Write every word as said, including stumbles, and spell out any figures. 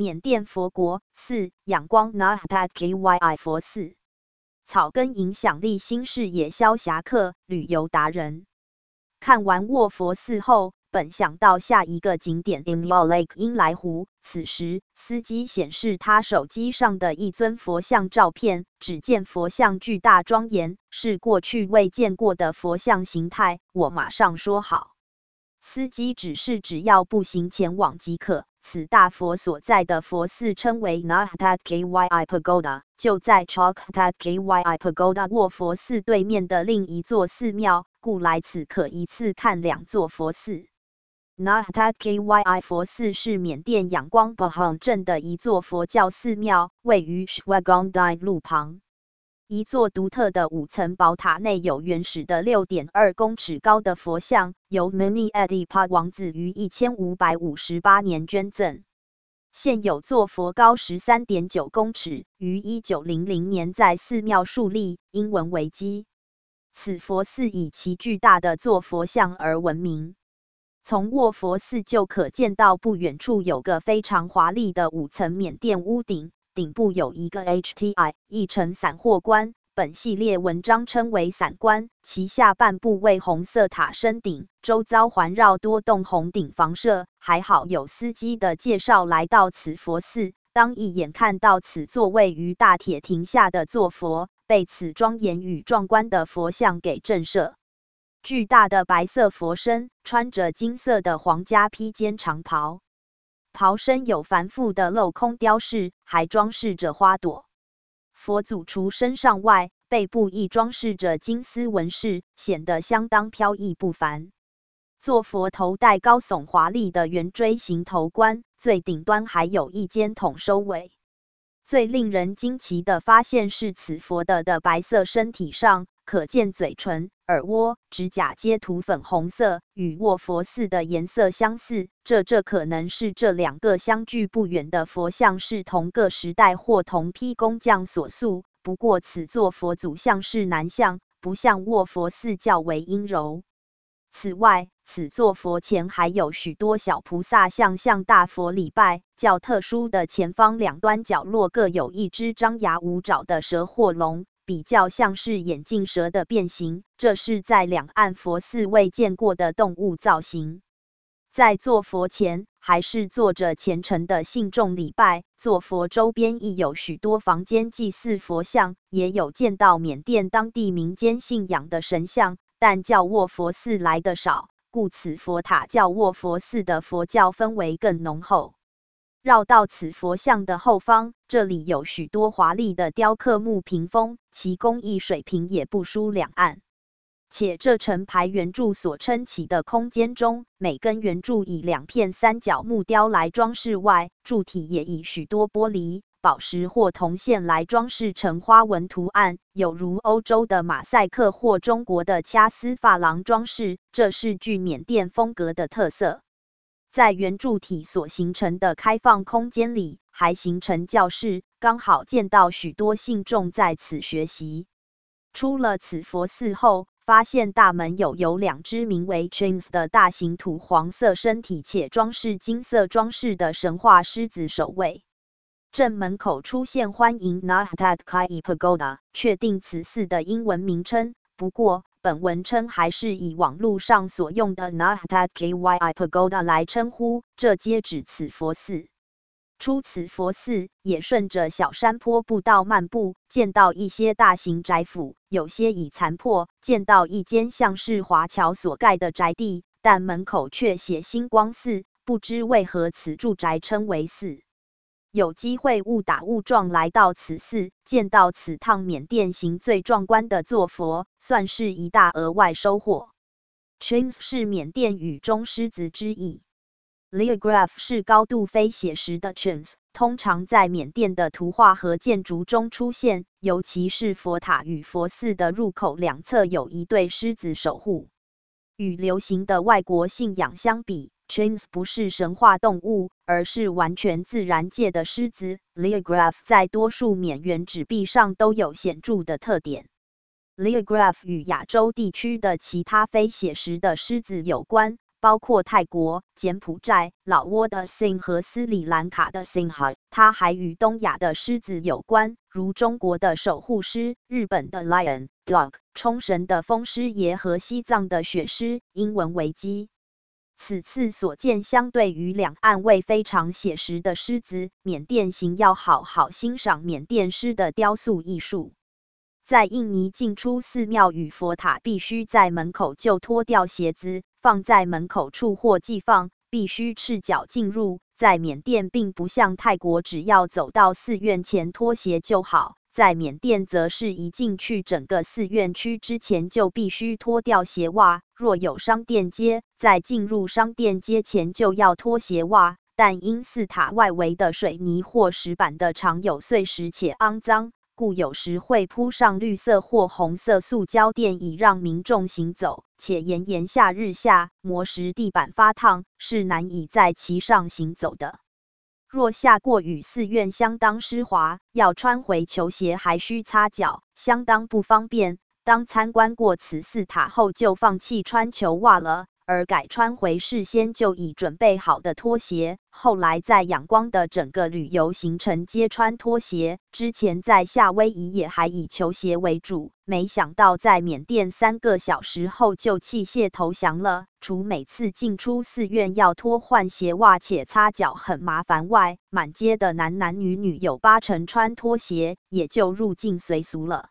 缅甸佛国。四、仰光 Nahtat Gyi 佛寺。草根影响力新视野萧侠客旅游达人。看完卧佛寺后，本想到下一个景点 Imlol Lake 英莱湖，此时司机显示他手机上的一尊佛像照片，只见佛像巨大庄严，是过去未见过的佛像形态。我马上说好。司机指示只要步行前往即可。此大佛所在的佛寺称为 Nahtat Gyi Pagoda， 就在 Choktat Gyi Pagoda 卧佛寺对面的另一座寺庙，故来此可一次看两座佛寺。Nahtat Gyi 佛寺是缅甸仰光 Pahang 镇的一座佛教寺庙，位于 Shwagondai 路旁。一座独特的五层宝塔内有原始的 六点二公尺高的佛像，由 Muni Adipa 王子于一千五百五十八年捐赠。现有座佛高 十三点九公尺，于一九零零年在寺庙树立，英文为基。此佛寺以其巨大的座佛像而闻名。从卧佛寺就可见到不远处有个非常华丽的五层缅甸屋顶，顶部有一个 H T I 译成散货官，本系列文章称为散官，其下半部为红色塔身顶，周遭环绕多栋红顶房舍。还好有司机的介绍来到此佛寺，当一眼看到此座位于大铁亭下的座佛，被此庄严与壮观的佛像给震慑。巨大的白色佛身，穿着金色的皇家披肩长袍，袍身有繁复的镂空雕饰，还装饰着花朵。佛祖除身上外，背部亦装饰着金丝纹饰，显得相当飘逸不凡。座佛头戴高耸华丽的圆锥形头冠，最顶端还有一尖筒收尾。最令人惊奇的发现是此佛的的白色身体上，可见嘴唇、耳蜗、指甲皆涂粉红色，与卧佛寺的颜色相似。这这可能是这两个相距不远的佛像是同个时代或同批工匠所塑。不过此座佛祖像是男像，不像卧佛寺较为阴柔。此外，此座佛前还有许多小菩萨像向大佛礼拜。较特殊的，前方两端角落各有一只张牙舞爪的蛇或龙，比较像是眼镜蛇的变形。这是在两岸佛寺未见过的动物造型。在座佛前，还是坐着虔诚的信众礼拜。座佛周边亦有许多房间祭祀佛像，也有见到缅甸当地民间信仰的神像，但较卧佛寺来的少，故此佛塔较卧佛寺的佛教氛围更浓厚。绕到此佛像的后方，这里有许多华丽的雕刻木屏风，其工艺水平也不输两岸。且这成排圆柱所撑起的空间中，每根圆柱以两片三角木雕来装饰外，柱体也以许多玻璃、宝石或铜线来装饰成花纹图案，有如欧洲的马赛克或中国的掐丝珐琅装饰，这是具缅甸风格的特色。在圆柱体所形成的开放空间里，还形成教室，刚好见到许多信众在此学习。出了此佛寺后，发现大门有有两只名为 Chins 的大型土黄色身体且装饰金色装饰的神话狮子守卫。正门口出现欢迎 Nahtat Gyi Pagoda， 确定此寺的英文名称，不过本文称还是以网络上所用的 Nahtat Gyi Pagoda 来称呼，这皆指此佛寺。出此佛寺，也顺着小山坡步道漫步，见到一些大型宅府，有些已残破，见到一间像是华侨所盖的宅地，但门口却写星光寺，不知为何此住宅称为寺。有机会误打误撞来到此寺，见到此趟缅甸行最壮观的座佛，算是一大额外收获。Chins 是缅甸语中狮子之意。Leograph 是高度非写实的 Chins， 通常在缅甸的图画和建筑中出现，尤其是佛塔与佛寺的入口两侧有一对狮子守护。与流行的外国信仰相比， Chins 不是神话动物，而是完全自然界的狮子。Leograph 在多数缅元纸币上都有显著的特点。Leograph 与亚洲地区的其他非写实的狮子有关， 包括泰国、柬埔寨、老挝的 Sing 和斯里兰卡的 Singha。它还与东亚的狮子有关，如中国的守护狮、日本的 Lion Dog、冲绳的风狮爷和西藏的雪狮，英文为鸡。此次所见，相对于两岸为非常写实的狮子，缅甸行要好好欣赏缅甸狮的雕塑艺术。在印尼进出寺庙与佛塔，必须在门口就脱掉鞋子，放在门口处或寄放，必须赤脚进入。在缅甸并不像泰国，只要走到寺院前脱鞋就好。在缅甸则是一进去整个寺院区之前就必须脱掉鞋袜，若有商店街，在进入商店街前就要脱鞋袜。但因寺塔外围的水泥或石板的常有碎石且肮脏，故有时会铺上绿色或红色塑胶垫以让民众行走，且炎炎夏日下，磨石地板发烫，是难以在其上行走的。若下过雨，寺院相当湿滑，要穿回球鞋还需擦脚，相当不方便。当参观过此寺塔后，就放弃穿球袜了，而改穿回事先就已准备好的拖鞋。后来在仰光的整个旅游行程皆穿拖鞋，之前在夏威夷也还以球鞋为主，没想到在缅甸三个小时后就弃械投降了。除每次进出寺院要脱换鞋袜且擦脚很麻烦外，满街的男男女女有八成穿拖鞋，也就入境随俗了。